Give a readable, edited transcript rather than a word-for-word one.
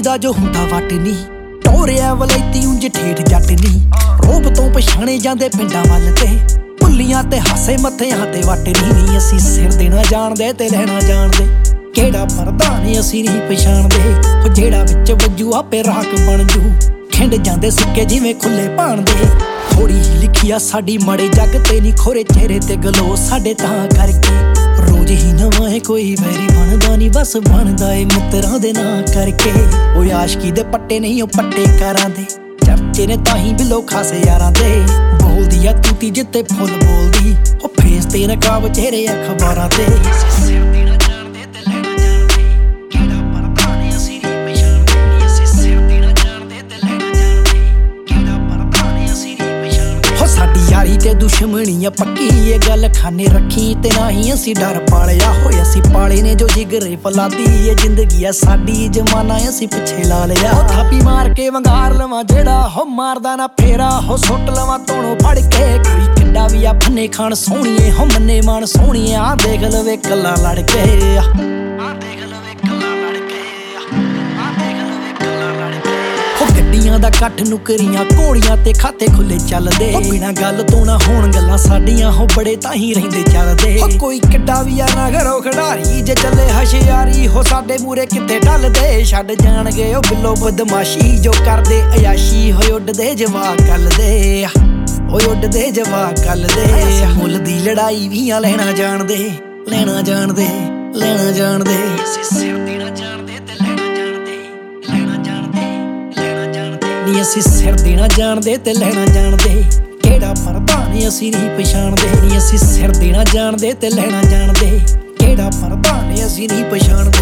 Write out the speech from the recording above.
ਦਾ ਜੋ ਹੁੰਦਾ ਵੱਟ ਨੀ, ਟੋਰਿਆ ਵਲੈਤੀ ਉਂਝ ਠੇਠ ਜੱਟ ਨੀ। ਰੋਬ ਤੋਂ ਪਛਾਣੇ ਜਾਂਦੇ ਪਿੰਡਾਂ ਵੱਲ ਤੇ, ਭੁੱਲੀਆਂ ਤੇ ਹਾਸੇ ਮੱਥਿਆਂ ਤੇ ਵੱਟ ਨੀ। ਅਸੀਂ ਸਿਰ ਦੇਣਾ ਜਾਣਦੇ ਤੇ ਲੈਣਾ ਜਾਣਦੇ, ਕਿਹੜਾ ਪ੍ਰਧਾਨ ਅਸੀਂ ਨਹੀਂ ਪਛਾਣਦੇ। ਉਹ ਜਿਹੜਾ ਵਿੱਚ ਵੱਜੂ ਆਪੇ ਰਾਖ ਬਣ ਜੂ, ਖਿੰਡ ਜਾਂਦੇ ਸਿੱਕੇ ਜਿਵੇਂ ਖੁੱਲੇ ਭਾਣ ਦੇ। ਥੋੜੀ ਹੀ ਲਿਖੀ ਆ ਸਾਡੀ ਮਾੜੇ ਜੱਗ ਤੇ ਨੀ, ਖੋਰੇ ਚਿਹਰੇ ਤੇ ਗਲੋ ਸਾਡੇ ਤਾਂ ਕਰਕੇ। ਰੋਜ਼ ਹੀ ਨਵਾਂ ਹੈ ਕੋਈ ਵੈਰੀ ਬਣਦਾ ਨੀ, ਬਸ ਬਣਦਾ ਏ ਮਿੱਤਰਾਂ ਦੇ ਨਾਂ ਕਰਕੇ। ਉਹ ਆਸ਼ਕੀ ਦੇ ਪੱਟੇ ਨਹੀਂ ਉਹ ਪੱਟੇ ਕਾਰਾਂ ਦੇ, ਚਰਚੇ ਨੇ ਤਾਂ ਹੀ ਬਿਲੋ ਖਾਸੇ ਯਾਰਾਂ ਦੇ। ਬੋਲਦੀ ਆ ਤੂਤੀ ਜਿੱਤੇ ਫੁੱਲ ਬੋਲਦੀ, ਉਹ ਫੇਸ ਤੇ ਨਕਾਬ ਚਿਹਰੇ ਅਖਬਾਰਾਂ ਤੇ। ਸਾਡੀ ਯਾਰੀ ਤੇ ਦੁਸ਼ਮਣੀ ਆ ਪੱਕੀ, ਇਹ ਗੱਲ ਖਾਨੇ ਰੱਖੀ ਤੇ ਨਾ ਹੀ ਅਸੀਂ ਡਰ ਪਾਲਿਆ ਹੋਇਆ। ਅਸੀਂ ਪਾਲੇ ਨੇ ਜੋ ਜਿਗਰੇ ਫਲਾਦੀ, ਇਹ ਜ਼ਿੰਦਗੀ ਆ ਸਾਡੀ ਜਮਾਨਾ ਅਸੀਂ ਪਿੱਛੇ ਲਾ ਲਿਆ। ਥਾਪੀ ਮਾਰ ਕੇ ਵੰਗਾਰ ਲਵਾਂ ਜਿਹੜਾ ਹੋ ਮਾਰਦਾ ਨਾ ਫੇਰਾ, ਹੋ ਸੁੱਟ ਲਵਾਂ ਤੋਣੋਂ ਫੜ ਕੇ। ਕੋਈ ਕਿੱਡਾ ਵੀ ਆ ਫੰਨੇ ਖਾਣ ਸੋਹਣੀਏ, ਹੋ ਮੰਨੇ ਮਾਣ ਸੋਹਣੀਏ। ਆ ਦੇਖ ਲਵੇ ਕੱਲਾ ਲੜ ਕੇ, ਗੱਡੀਆਂ ਦਾ ਕੱਠ ਨੁਕਰੀਆਂ ਘੋੜੀਆਂ ਤੇ ਖਾਤੇ ਖੁੱਲੇ ਚੱਲਦੇ। ਬਿਨਾਂ ਗੱਲ ਤੋਂ ਨਾ ਹੋਣ ਗੱਲਾਂ ਸਾਡੀਆਂ, ਹੋ ਬੜੇ ਤਾਂ ਹੀ ਰਹਿੰਦੇ ਚੱਲਦੇ। ਕੋਈ ਕਿੱਡਾ ਵੀ ਆ ਨਾ ਘਰੋਂ ਖਿਡਾਰੀ, ਜੇ ਚੱਲੇ ਹਸ਼ਿਆਰੀ ਹੋ ਸਾਡੇ ਮੂਰੇ ਕਿੱਥੇ ਢਲਦੇ। ਛੱਡ ਜਾਣਗੇ ਉਹ ਬਿੱਲੋ ਬਦਮਾਸ਼ੀ, ਜੋ ਕਰਦੇ ਅਯਾਸ਼ੀ ਹੋਏ ਉੱਡਦੇ ਜਵਾਕ ਕੱਲਦੇ। ਓਏ ਉੱਡਦੇ ਜਵਾਕ ਕੱਲਦੇ। ਮੁੱਲ ਦੀ ਲੜਾਈ ਵੀ ਆ ਲੈਣਾ ਜਾਣਦੇ, ਲੈਣਾ ਜਾਣਦੇ, ਲੈਣਾ ਜਾਣਦੇ। ਨੀ ਅਸੀਂ ਸਿਰ ਦੇਣਾ ਜਾਣਦੇ ਤੇ ਲੈਣਾ ਜਾਣਦੇ, ਕਿਹੜਾ ਪ੍ਰਧਾਨ ਅਸੀਂ ਨਹੀਂ ਪਛਾਣਦੇ। ਨੀ ਅਸੀਂ ਸਿਰ ਦੇਣਾ ਜਾਣਦੇ ਤੇ ਲੈਣਾ ਜਾਣਦੇ, ਕਿਹੜਾ ਪ੍ਰਧਾਨ ਅਸੀਂ ਨਹੀਂ ਪਛਾਣਦੇ।